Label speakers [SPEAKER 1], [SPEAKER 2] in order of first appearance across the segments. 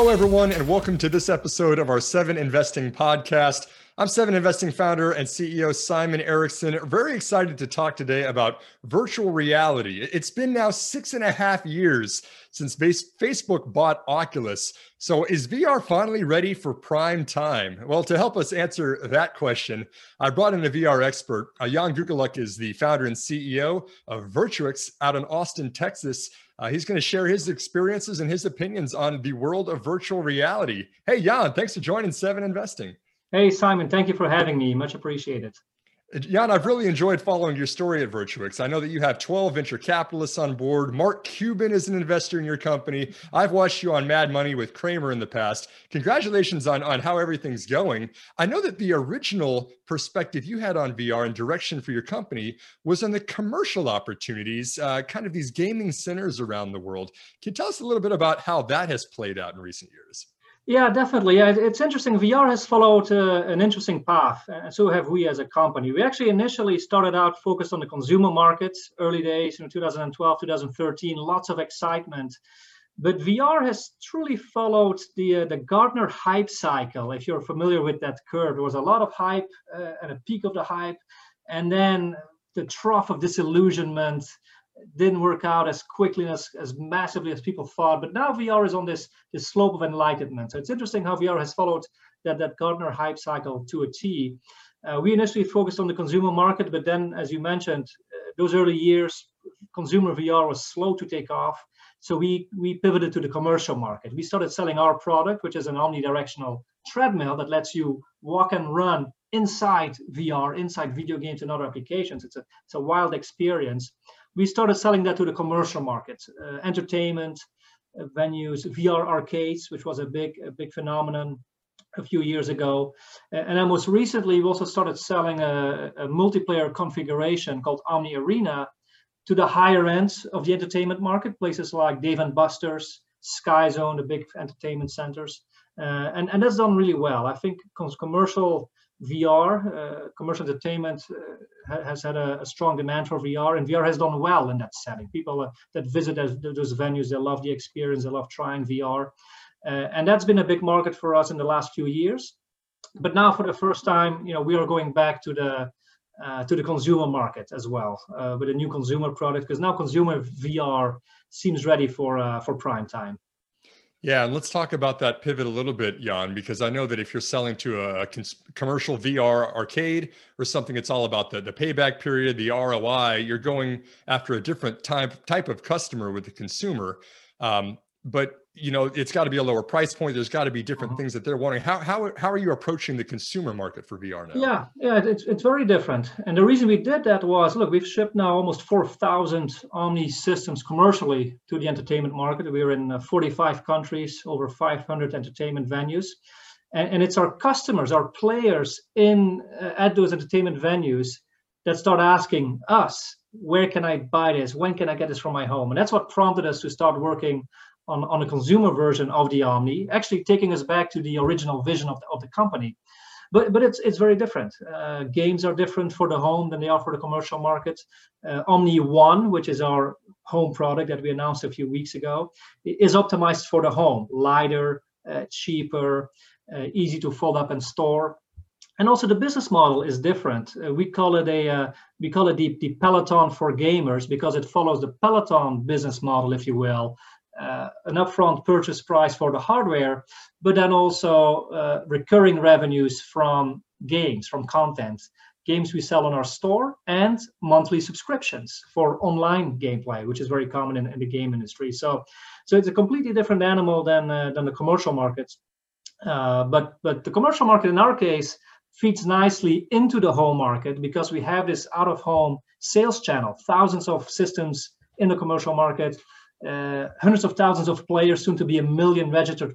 [SPEAKER 1] Hello, everyone, and welcome to this episode of our Seven Investing podcast. I'm Seven Investing founder and CEO Simon Erickson. Very excited to talk today about virtual reality. It's been now 6.5 years since Facebook bought Oculus. So is VR finally ready for prime time? Well, to help us answer that question, I brought in a VR expert. Jan Gukaluk is the founder and CEO of Virtuix out in Austin, Texas. He's going to share his experiences and his opinions on the world of virtual reality. Hey, Jan, thanks for joining Seven Investing.
[SPEAKER 2] Hey, Simon, thank you for having me. Much appreciated.
[SPEAKER 1] Jan, I've really enjoyed following your story at Virtuix. I know that you have 12 venture capitalists on board. Mark Cuban is an investor in your company. I've watched you on Mad Money with Kramer in the past. Congratulations on how everything's going. I know that the original perspective you had on VR and direction for your company was on the commercial opportunities, kind of these gaming centers around the world. Can you tell us a little bit about how that has played out in recent years?
[SPEAKER 2] Yeah, definitely. Yeah, it's interesting. VR has followed an interesting path, and so have we as a company. We actually initially started out focused on the consumer markets, early days, 2012, 2013, lots of excitement. But VR has truly followed the Gartner hype cycle. If you're familiar with that curve, there was a lot of hype at a peak of the hype, and then the trough of disillusionment. Didn't work out as quickly as massively as people thought, but now VR is on this slope of enlightenment. So it's interesting how VR has followed that Gartner hype cycle to a T. We initially focused on the consumer market, but then, as you mentioned, those early years, consumer VR was slow to take off. So we pivoted to the commercial market. We started selling our product, which is an omnidirectional treadmill that lets you walk and run inside VR, inside video games and other applications. It's a wild experience. We started selling that to the commercial market, entertainment venues, VR arcades, which was a big phenomenon a few years ago. And then most recently, we also started selling a multiplayer configuration called Omni Arena to the higher end of the entertainment market, places like Dave & Buster's, Sky Zone, the big entertainment centers. And that's done really well. I think commercial VR, commercial entertainment has had a strong demand for VR, and VR has done well in that setting. People that visit those venues, they love the experience, they love trying VR. And that's been a big market for us in the last few years. But now for the first time, we are going back to the consumer market as well, with a new consumer product, because now consumer VR seems ready for prime time.
[SPEAKER 1] Yeah, and let's talk about that pivot a little bit, Jan, because I know that if you're selling to a commercial VR arcade or something, it's all about the payback period, the ROI. You're going after a different type of customer with the consumer. But it's got to be a lower price point. There's got to be different things that they're wanting. How are you approaching the consumer market for VR now?
[SPEAKER 2] Yeah, it's very different. And the reason we did that was, look, we've shipped now almost 4,000 Omni systems commercially to the entertainment market. We're in 45 countries, over 500 entertainment venues. And it's our customers, our players at those entertainment venues that start asking us, where can I buy this? When can I get this from my home? And that's what prompted us to start working on a consumer version of the Omni, actually taking us back to the original vision of the company. But it's very different. Games are different for the home than they are for the commercial market. Omni One, which is our home product that we announced a few weeks ago, is optimized for the home, lighter, cheaper, easy to fold up and store. And also the business model is different. We call it the Peloton for gamers, because it follows the Peloton business model, if you will. An upfront purchase price for the hardware, but then also recurring revenues from games, from content. Games we sell on our store, and monthly subscriptions for online gameplay, which is very common in the game industry. So it's a completely different animal than the commercial markets. But the commercial market in our case feeds nicely into the home market, because we have this out-of-home sales channel, thousands of systems in the commercial market. Hundreds of thousands of players, soon to be 1 million registered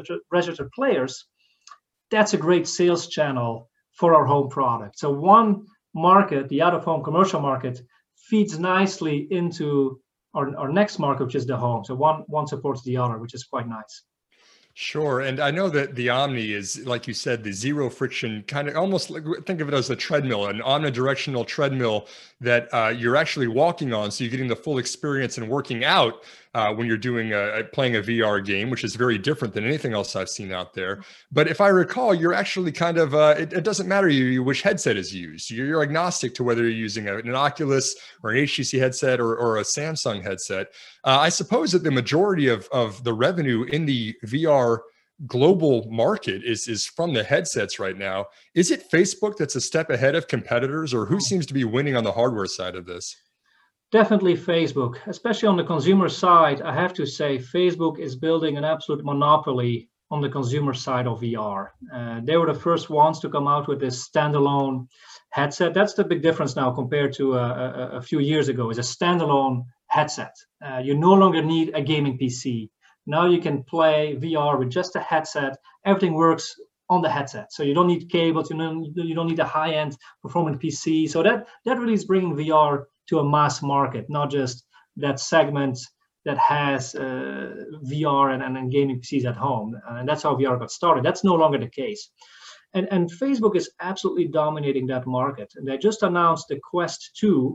[SPEAKER 2] players. That's a great sales channel for our home product. So one market, the out-of-home commercial market, feeds nicely into our next market, which is the home. So one supports the other, which is quite nice.
[SPEAKER 1] Sure. And I know that the Omni is, like you said, the zero friction kind of, almost like, think of it as a treadmill, an omnidirectional treadmill that you're actually walking on. So you're getting the full experience and working out, when you're doing playing a VR game, which is very different than anything else I've seen out there. But if I recall, you're actually kind of it doesn't matter you which headset is used. You're agnostic to whether you're using an Oculus or an HTC headset or a Samsung headset. I suppose that the majority of the revenue in the VR global market is from the headsets right now. Is it Facebook that's a step ahead of competitors, or who seems to be winning on the hardware side of this?
[SPEAKER 2] Definitely Facebook, especially on the consumer side. I have to say Facebook is building an absolute monopoly on the consumer side of VR. They were the first ones to come out with this standalone headset. That's the big difference now compared to a few years ago, is a standalone headset. You no longer need a gaming PC. Now you can play VR with just a headset. Everything works on the headset. So you don't need cables, you don't need a high-end performant PC. So that really is bringing VR to a mass market, not just that segment that has VR and gaming PCs at home. And that's how VR got started. That's no longer the case. And Facebook is absolutely dominating that market. And they just announced the Quest 2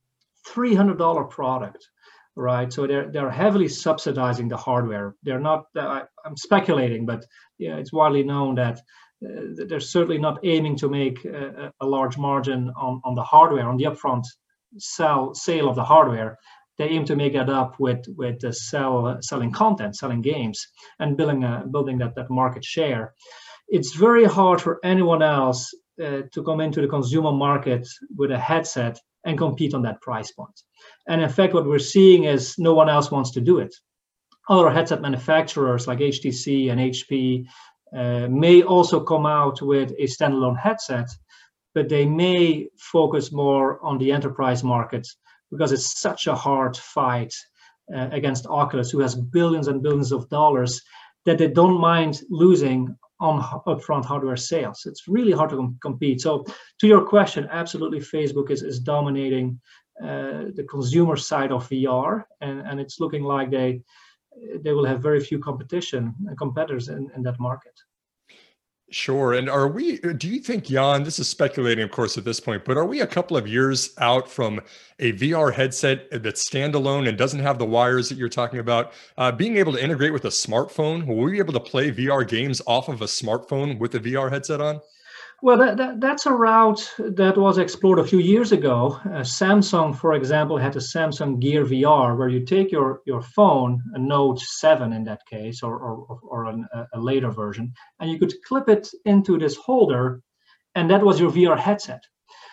[SPEAKER 2] $300 product. Right, so they're heavily subsidizing the hardware. They're not. I'm speculating, but yeah, it's widely known that they're certainly not aiming to make a large margin on the hardware, on the upfront sale of the hardware. They aim to make that up with selling content, selling games, and building that market share. It's very hard for anyone else to come into the consumer market with a headset and compete on that price point. And in fact, what we're seeing is no one else wants to do it. Other headset manufacturers like HTC and HP may also come out with a standalone headset, but they may focus more on the enterprise market because it's such a hard fight against Oculus, who has billions and billions of dollars, that they don't mind losing on upfront hardware sales. It's really hard to compete. So to your question, absolutely Facebook is dominating the consumer side of VR, and it's looking like they will have very few competitors in that market.
[SPEAKER 1] Sure. And do you think, Jan, this is speculating, of course, at this point, but are we a couple of years out from a VR headset that's standalone and doesn't have the wires that you're talking about, being able to integrate with a smartphone? Will we be able to play VR games off of a smartphone with a VR headset on?
[SPEAKER 2] Well, that's a route that was explored a few years ago. Samsung, for example, had a Samsung Gear VR, where you take your phone, a Note 7 in that case, or a later version, and you could clip it into this holder, and that was your VR headset.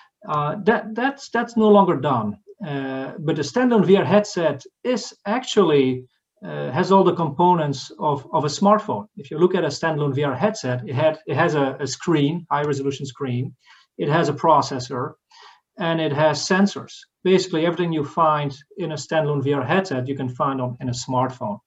[SPEAKER 2] That's no longer done. But the standalone VR headset is actually has all the components of a smartphone. If you look at a standalone VR headset, it has a screen, high resolution screen. It has a processor, and it has sensors. Basically, everything you find in a standalone VR headset, you can find in a smartphone.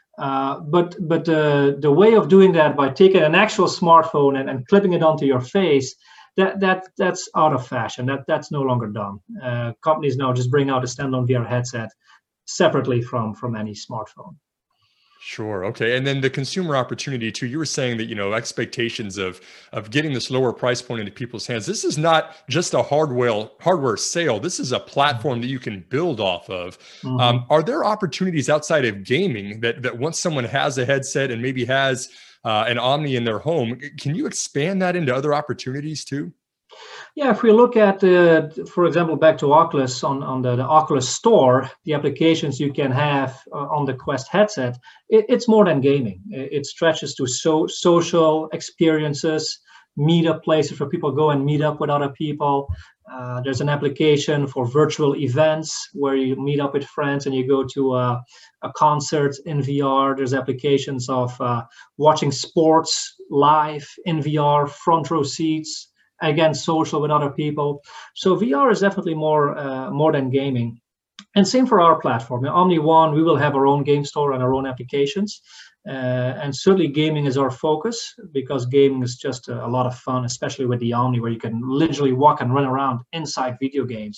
[SPEAKER 2] But the way of doing that by taking an actual smartphone and clipping it onto your face, that's out of fashion. That's no longer done. Companies now just bring out a standalone VR headset separately from any smartphone.
[SPEAKER 1] Sure. Okay. And then the consumer opportunity too, you were saying that, expectations of getting this lower price point into people's hands. This is not just a hardware sale. This is a platform that you can build off of. Mm-hmm. Are there opportunities outside of gaming that once someone has a headset and maybe has an Omni in their home, can you expand that into other opportunities too?
[SPEAKER 2] Yeah, if we look at, for example, back to Oculus on the Oculus Store, the applications you can have on the Quest headset, it's more than gaming. It stretches to social experiences, meetup places where people go and meet up with other people. There's an application for virtual events where you meet up with friends and you go to a concert in VR. There's applications of watching sports live in VR, front row seats. Again, social with other people. So VR is definitely more than gaming. And same for our platform. In Omni One, we will have our own game store and our own applications. And certainly gaming is our focus, because gaming is just a lot of fun, especially with the Omni, where you can literally walk and run around inside video games.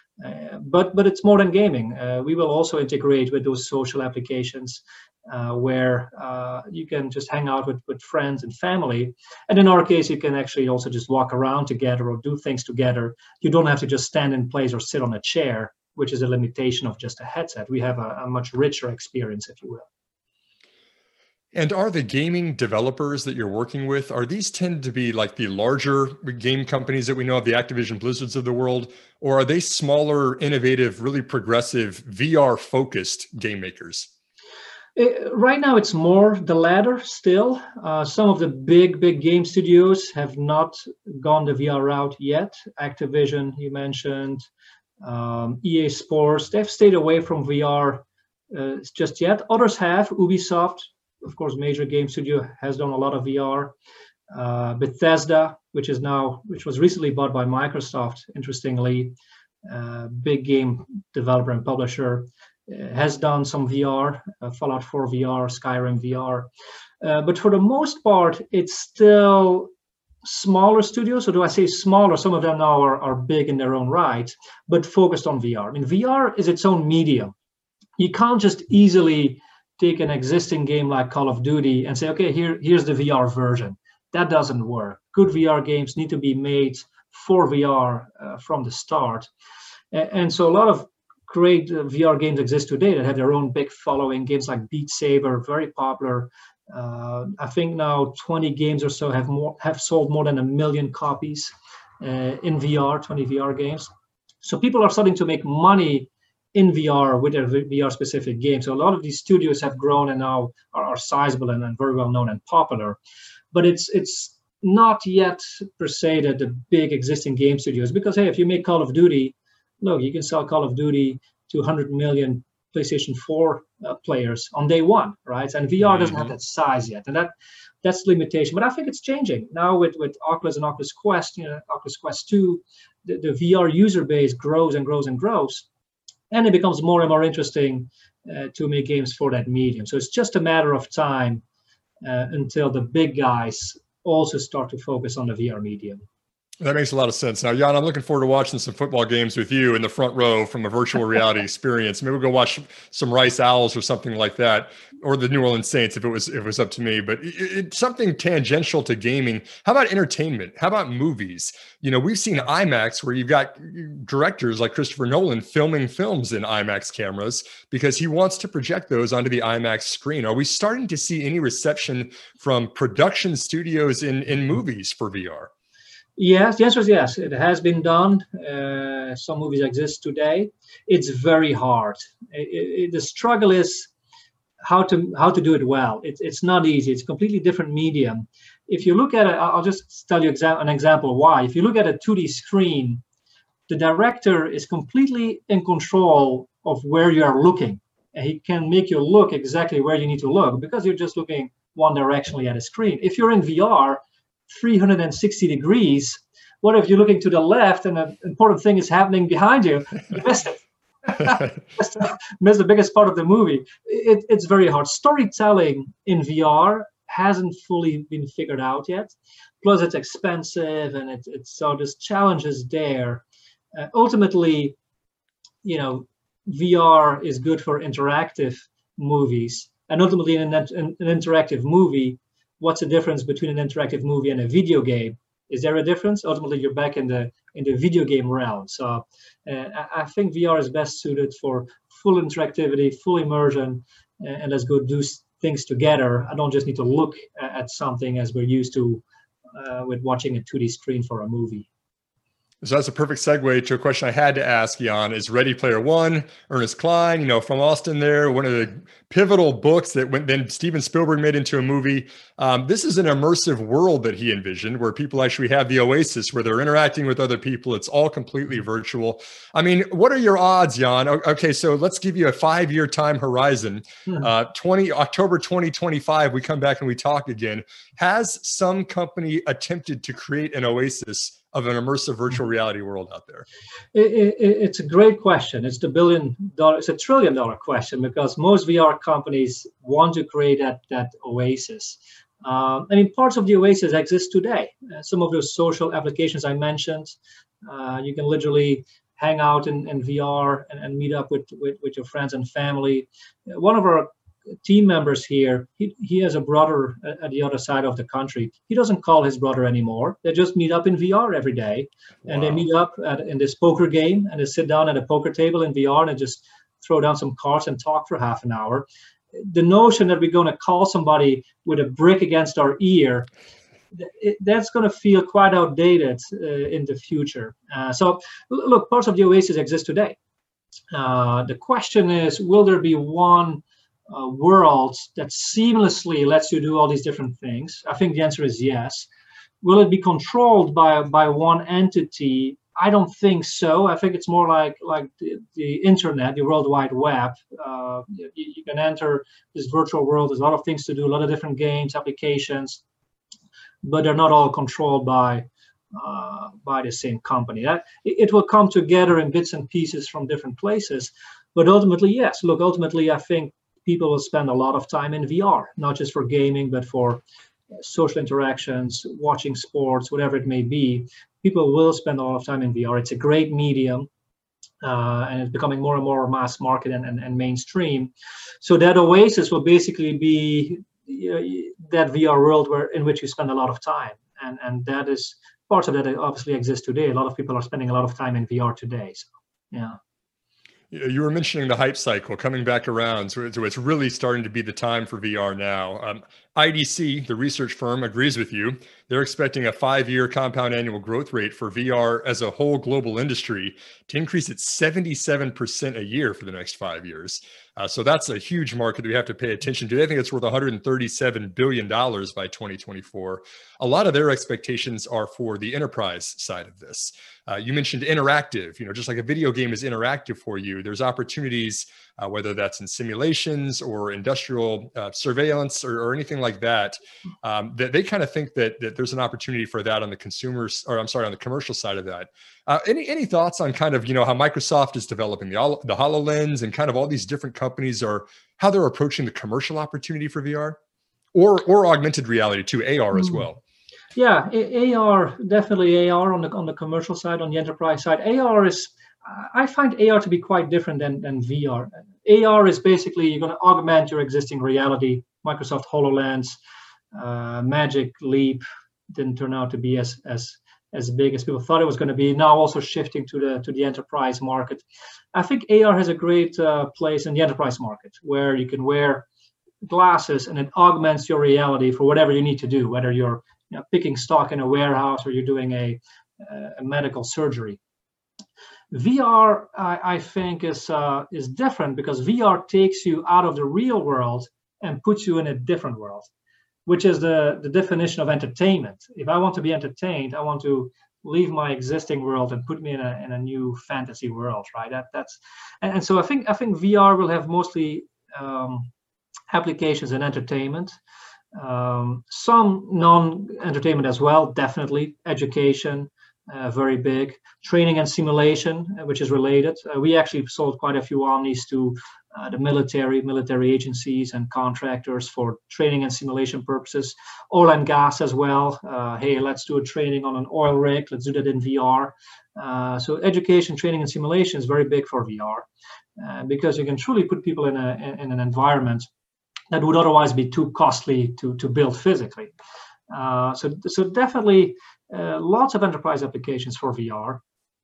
[SPEAKER 2] But it's more than gaming. We will also integrate with those social applications where you can just hang out with friends and family. And in our case, you can actually also just walk around together or do things together. You don't have to just stand in place or sit on a chair. which is a limitation of just a headset. We have a much richer experience, if you will.
[SPEAKER 1] And are the gaming developers that you're working with, are these tend to be like the larger game companies that we know of, the Activision Blizzards of the world, or are they smaller, innovative, really progressive, VR-focused game makers?
[SPEAKER 2] Right now, it's more the latter still. Some of the big game studios have not gone the VR route yet. Activision, you mentioned, EA Sports, they've stayed away from VR just yet. Others have. Ubisoft, of course, major game studio, has done a lot of VR. Bethesda, which was recently bought by Microsoft, interestingly, big game developer and publisher, has done some VR, Fallout 4 VR, Skyrim VR. But for the most part, it's still smaller studios. So do I say smaller? Some of them now are big in their own right, but focused on VR. I mean, VR is its own medium. You can't just easily take an existing game like Call of Duty and say, okay, here's the VR version. That doesn't work. Good VR games need to be made for VR from the start. And so a lot of great VR games exist today that have their own big following. Games like Beat Saber, very popular. I think now 20 games or so have sold more than 1 million copies in VR, 20 VR games. So people are starting to make money in VR with their VR specific games. So a lot of these studios have grown and now are sizable and very well known and popular. But it's not yet per se the big existing game studios, because hey, if you make Call of Duty, look, you can sell Call of Duty to 100 million PlayStation 4 players on day one, right? And VR doesn't have that size yet, and that's the limitation. But I think it's changing now with Oculus and Oculus Quest, Oculus Quest 2, the VR user base grows and grows and grows, and it becomes more and more interesting to make games for that medium. So it's just a matter of time until the big guys also start to focus on the VR medium.
[SPEAKER 1] That makes a lot of sense. Now, Jan, I'm looking forward to watching some football games with you in the front row from a virtual reality experience. Maybe we'll go watch some Rice Owls or something like that, or the New Orleans Saints if it was up to me. But it's something tangential to gaming. How about entertainment? How about movies? We've seen IMAX, where you've got directors like Christopher Nolan filming films in IMAX cameras because he wants to project those onto the IMAX screen. Are we starting to see any reception from production studios in movies for VR?
[SPEAKER 2] Yes, the answer is yes. It has been done. Some movies exist today. It's very hard. The struggle is how to do it well. It's not easy. It's a completely different medium. If you look at it, I'll just tell you an example why. If you look at a 2D screen, the director is completely in control of where you are looking. And he can make you look exactly where you need to look because you're just looking one directionally at a screen. If you're in VR, 360 degrees, what if you're looking to the left and an important thing is happening behind you? You missed it. Missed the biggest part of the movie. It's very hard. Storytelling in VR hasn't fully been figured out yet. Plus, it's expensive, and so there's challenges there. Ultimately, VR is good for interactive movies, and ultimately, in an interactive movie, what's the difference between an interactive movie and a video game? Is there a difference? Ultimately, you're back in the video game realm. So I think VR is best suited for full interactivity, full immersion, and let's go do things together. I don't just need to look at something as we're used to with watching a 2D screen for a movie.
[SPEAKER 1] So that's a perfect segue to a question I had to ask, Jan. Is Ready Player One, Ernest Cline, from Austin there, one of the pivotal books that then Steven Spielberg made into a movie. This is an immersive world that he envisioned where people actually have the oasis where they're interacting with other people. It's all completely virtual. I mean, what are your odds, Jan? Okay, so let's give you a 5-year time horizon. October 2025, we come back and we talk again. Has some company attempted to create an oasis of an immersive virtual reality world out there?
[SPEAKER 2] It's a great question. It's it's $1 trillion question, because most VR companies want to create that oasis. Parts of the oasis exist today. Some of those social applications I mentioned, you can literally hang out in VR and meet up with your friends and family. One of our team members here, he has a brother at the other side of the country. He doesn't call his brother anymore. They just meet up in VR every day. And they meet up in this poker game, and they sit down at a poker table in VR and just throw down some cards and talk for half an hour. The notion that we're going to call somebody with a brick against our ear, that's going to feel quite outdated in the future. So look, parts of the Oasis exist today. The question is, will there be one world that seamlessly lets you do all these different things? I think the answer is yes. Will it be controlled by one entity? I don't think so. I think it's more like the internet, the World Wide Web. You can enter this virtual world. There's a lot of things to do, a lot of different games, applications, but they're not all controlled by the same company. It will come together in bits and pieces from different places. But ultimately, yes. Look, ultimately, I think people will spend a lot of time in VR, not just for gaming, but for social interactions, watching sports, whatever it may be. People will spend a lot of time in VR. It's a great medium, and it's becoming more and more mass market and mainstream. So that Oasis will basically be that VR world in which you spend a lot of time. And that is parts of that obviously exist today. A lot of people are spending a lot of time in VR today. So, yeah.
[SPEAKER 1] You were mentioning the hype cycle coming back around, so it's really starting to be the time for VR now. IDC, the research firm, agrees with you. They're expecting a 5-year compound annual growth rate for VR as a whole global industry to increase at 77% a year for the next 5 years. So that's a huge market that we have to pay attention to. I think it's worth $137 billion by 2024. A lot of their expectations are for the enterprise side of this. You mentioned interactive, just like a video game is interactive for you, there's opportunities, whether that's in simulations or industrial surveillance or anything like that, that they kind of think that there's an opportunity for that on the on the commercial side of that. Any thoughts on kind of, how Microsoft is developing the HoloLens and kind of all these different companies, or how they're approaching the commercial opportunity for VR or augmented reality too, AR as well?
[SPEAKER 2] Yeah, AR, definitely AR on the commercial side, on the enterprise side. I find AR to be quite different than VR. AR is basically you're going to augment your existing reality. Microsoft HoloLens, Magic Leap didn't turn out to be as big as people thought it was going to be. Now also shifting to the enterprise market. I think AR has a great place in the enterprise market, where you can wear glasses and it augments your reality for whatever you need to do, whether you're picking stock in a warehouse or you're doing a medical surgery. VR, I think, is different, because VR takes you out of the real world and puts you in a different world, which is the definition of entertainment. If I want to be entertained, I want to leave my existing world and put me in a new fantasy world, right? And so I think VR will have mostly applications in entertainment. Some non-entertainment as well, definitely. Education, very big. Training and simulation, which is related. We actually sold quite a few Omnis to the military agencies and contractors for training and simulation purposes. Oil and gas as well. Hey, let's do a training on an oil rig. Let's do that in VR. So education, training, and simulation is very big for VR, because you can truly put people in an environment that would otherwise be too costly to build physically. So definitely lots of enterprise applications for VR.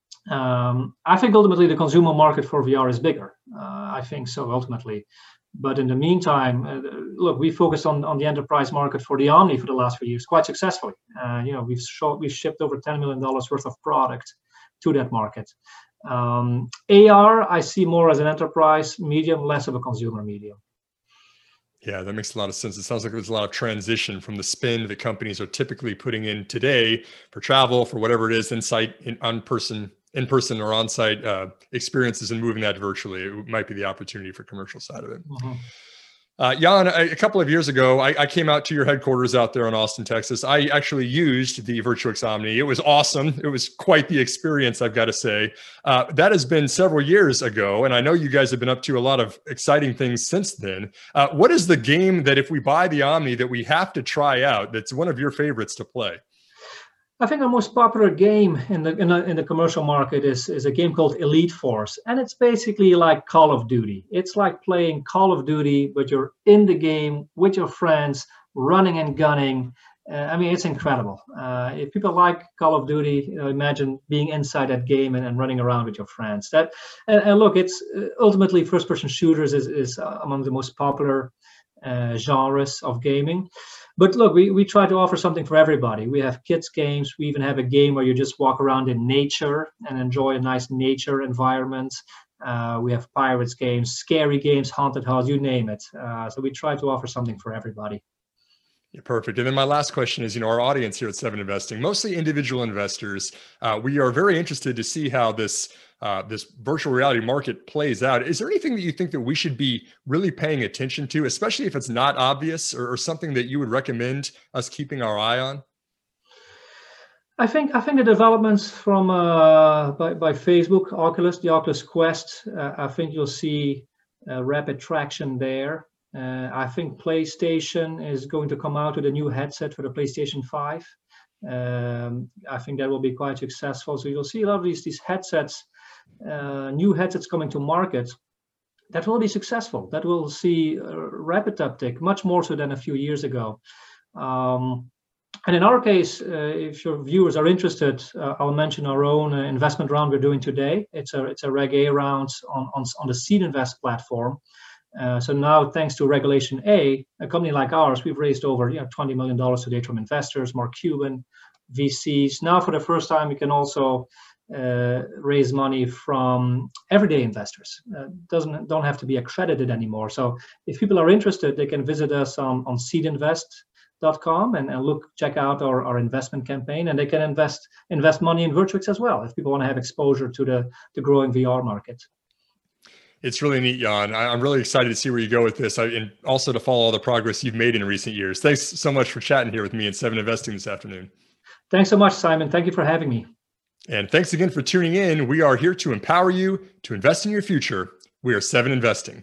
[SPEAKER 2] I think ultimately the consumer market for VR is bigger. I think so ultimately. But in the meantime, look, we focused on the enterprise market for the Omni for the last few years quite successfully. We've shipped over $10 million worth of product to that market. AR, I see more as an enterprise medium, less of a consumer medium.
[SPEAKER 1] Yeah, that makes a lot of sense. It sounds like there's a lot of transition from the spend that companies are typically putting in today for travel, for whatever it is, in person or on-site experiences, and moving that virtually. It might be the opportunity for commercial side of it. Mm-hmm. Jan, a couple of years ago, I came out to your headquarters out there in Austin, Texas. I actually used the Virtuix Omni. It was awesome. It was quite the experience, I've got to say. That has been several years ago, and I know you guys have been up to a lot of exciting things since then. What is the game that if we buy the Omni that we have to try out, that's one of your favorites to play?
[SPEAKER 2] I think our most popular game in the commercial market is a game called Elite Force, and it's basically like Call of Duty. It's like playing Call of Duty, but you're in the game with your friends, running and gunning. I mean, it's incredible. If people like Call of Duty, imagine being inside that game and running around with your friends. And look, it's ultimately first-person shooters is among the most popular genres of gaming. But look, we try to offer something for everybody. We have kids games. We even have a game where you just walk around in nature and enjoy a nice nature environment. We have pirates games, scary games, haunted house, you name it. So we try to offer something for everybody.
[SPEAKER 1] Yeah, perfect. And then my last question is, our audience here at Seven Investing, mostly individual investors, we are very interested to see how this virtual reality market plays out. Is there anything that you think that we should be really paying attention to, especially if it's not obvious, or something that you would recommend us keeping our eye on?
[SPEAKER 2] I think the developments from by Facebook, Oculus, the Oculus Quest, I think you'll see rapid traction there. I think PlayStation is going to come out with a new headset for the PlayStation 5. I think that will be quite successful. So you'll see a lot of these headsets, new headsets coming to market that will be successful. That will see a rapid uptick, much more so than a few years ago. And in our case, if your viewers are interested, I'll mention our own investment round we're doing today. It's a Reg A round on the Seed Invest platform. So now, thanks to Regulation A, a company like ours, we've raised over $20 million to date from investors, Mark Cuban, VCs. Now, for the first time, we can also raise money from everyday investors. Don't have to be accredited anymore. So if people are interested, they can visit us on seedinvest.com and check out our investment campaign, and they can invest money in Virtuix as well if people want to have exposure to the growing VR market.
[SPEAKER 1] It's really neat, Jan. I'm really excited to see where you go with this, and also to follow all the progress you've made in recent years. Thanks so much for chatting here with me at Seven Investing this afternoon.
[SPEAKER 2] Thanks so much, Simon. Thank you for having me.
[SPEAKER 1] And thanks again for tuning in. We are here to empower you to invest in your future. We are Seven Investing.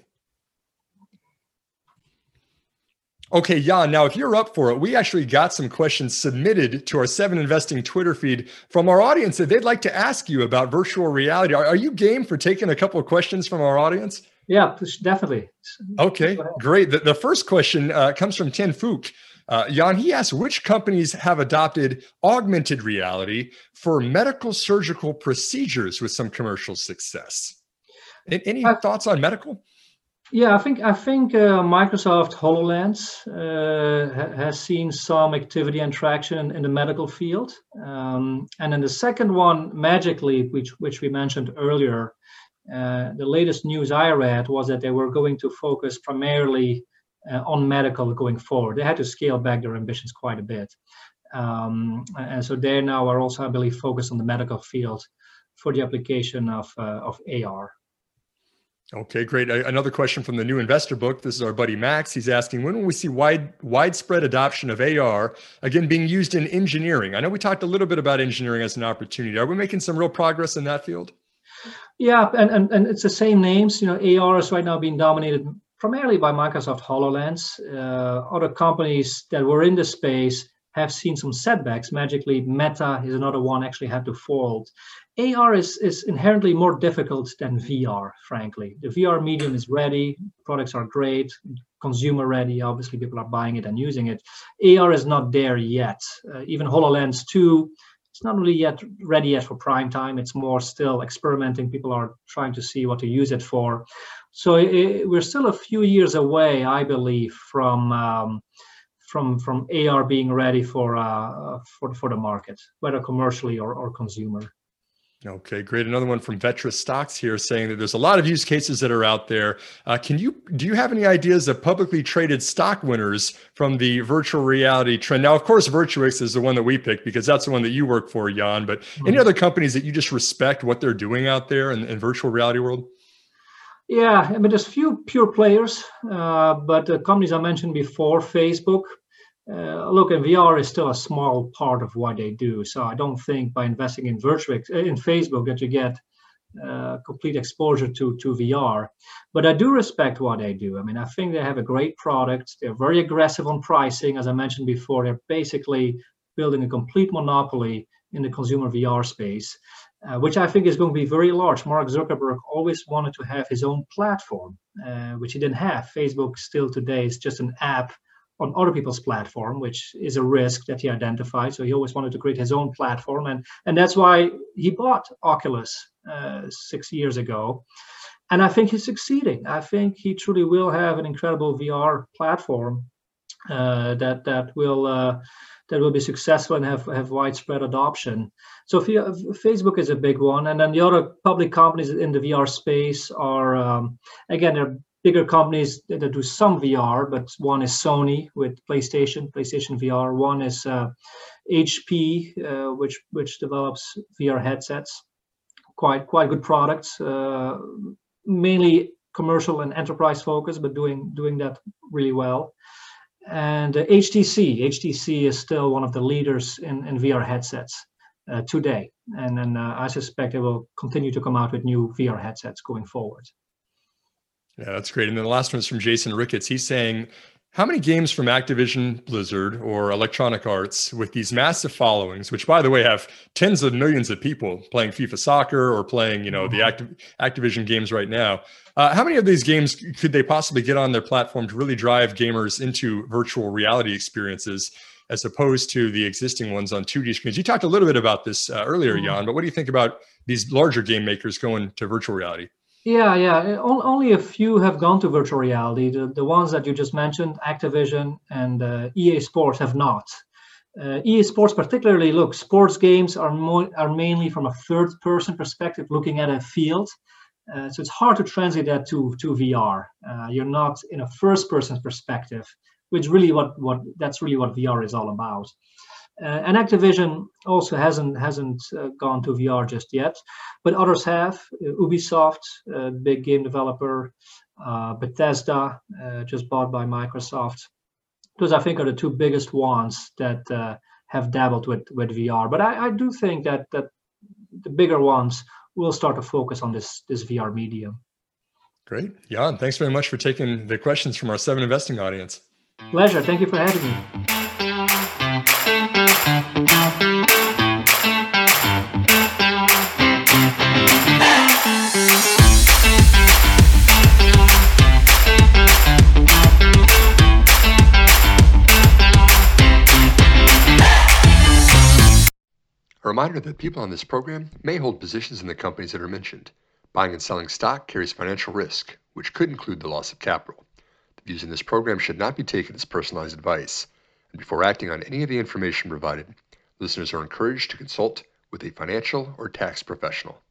[SPEAKER 1] Okay, Jan, now if you're up for it, we actually got some questions submitted to our Seven Investing Twitter feed from our audience that they'd like to ask you about virtual reality. Are you game for taking a couple of questions from our audience?
[SPEAKER 2] Yeah, definitely.
[SPEAKER 1] Okay, great. The first question comes from Ten Fook. Jan, he asks, which companies have adopted augmented reality for medical surgical procedures with some commercial success? Any thoughts on medical?
[SPEAKER 2] Yeah, I think Microsoft HoloLens has seen some activity and traction in the medical field, and then the second one, Magic Leap, which we mentioned earlier. The latest news I read was that they were going to focus primarily on medical going forward. They had to scale back their ambitions quite a bit, and so they now are also, I believe, focused on the medical field for the application of AR.
[SPEAKER 1] Okay, great. Another question from the New Investor book. This is our buddy Max. He's asking, when will we see widespread adoption of AR, again, being used in engineering? I know we talked a little bit about engineering as an opportunity. Are we making some real progress in that field?
[SPEAKER 2] Yeah, and it's the same names. AR is right now being dominated primarily by Microsoft HoloLens. Other companies that were in the space have seen some setbacks. Magic Leap, Meta is another one, actually had to fold. AR is inherently more difficult than VR, frankly. The VR medium is ready, products are great, consumer ready, obviously people are buying it and using it. AR is not there yet. Even HoloLens 2, it's not really yet ready yet for prime time. It's more still experimenting. People are trying to see what to use it for. So we're still a few years away, I believe, from AR being ready for the market, whether commercially or consumer.
[SPEAKER 1] Okay, great. Another one from Vetra Stocks here saying that there's a lot of use cases that are out there. Do you have any ideas of publicly traded stock winners from the virtual reality trend? Now, of course, Virtuix is the one that we picked because that's the one that you work for, Jan, but any other companies that you just respect what they're doing out there in virtual reality world?
[SPEAKER 2] Yeah, I mean, there's few pure players, but the companies I mentioned before, Facebook, look, and VR is still a small part of what they do. So I don't think by investing in Virtuix, in Facebook, that you get complete exposure to VR. But I do respect what they do. I mean, I think they have a great product. They're very aggressive on pricing. As I mentioned before, they're basically building a complete monopoly in the consumer VR space, which I think is going to be very large. Mark Zuckerberg always wanted to have his own platform, which he didn't have. Facebook still today is just an app on other people's platform, which is a risk that he identified. So he always wanted to create his own platform. And that's why he bought Oculus 6 years ago. And I think he's succeeding. I think he truly will have an incredible VR platform that will be successful and have widespread adoption. So Facebook is a big one. And then the other public companies in the VR space are, again, they're bigger companies that do some VR, but one is Sony with PlayStation VR. One is HP, which develops VR headsets. Quite good products, mainly commercial and enterprise focused, but doing that really well. And HTC is still one of the leaders in VR headsets today. And then I suspect they will continue to come out with new VR headsets going forward.
[SPEAKER 1] Yeah, that's great. And then the last one is from Jason Ricketts. He's saying, how many games from Activision Blizzard or Electronic Arts with these massive followings, which by the way have tens of millions of people playing FIFA soccer or playing, the Activision games right now. How many of these games could they possibly get on their platform to really drive gamers into virtual reality experiences as opposed to the existing ones on 2D screens? You talked a little bit about this earlier, Jan, but what do you think about these larger game makers going to virtual reality?
[SPEAKER 2] Yeah. Only a few have gone to virtual reality. The ones that you just mentioned, Activision and EA Sports, have not. EA Sports particularly, look, sports games are mainly from a third-person perspective, looking at a field. So it's hard to translate that to VR. You're not in a first-person perspective, which really that's really what VR is all about. And Activision also hasn't gone to VR just yet, but others have. Ubisoft, big game developer, Bethesda, just bought by Microsoft. Those, I think, are the two biggest ones that have dabbled with VR. But I do think that the bigger ones will start to focus on this VR medium.
[SPEAKER 1] Great. Jan, thanks very much for taking the questions from our 7 Investing audience.
[SPEAKER 2] Pleasure. Thank you for having me.
[SPEAKER 3] A reminder that people on this program may hold positions in the companies that are mentioned. Buying and selling stock carries financial risk, which could include the loss of capital. The views in this program should not be taken as personalized advice, and before acting on any of the information provided, listeners are encouraged to consult with a financial or tax professional.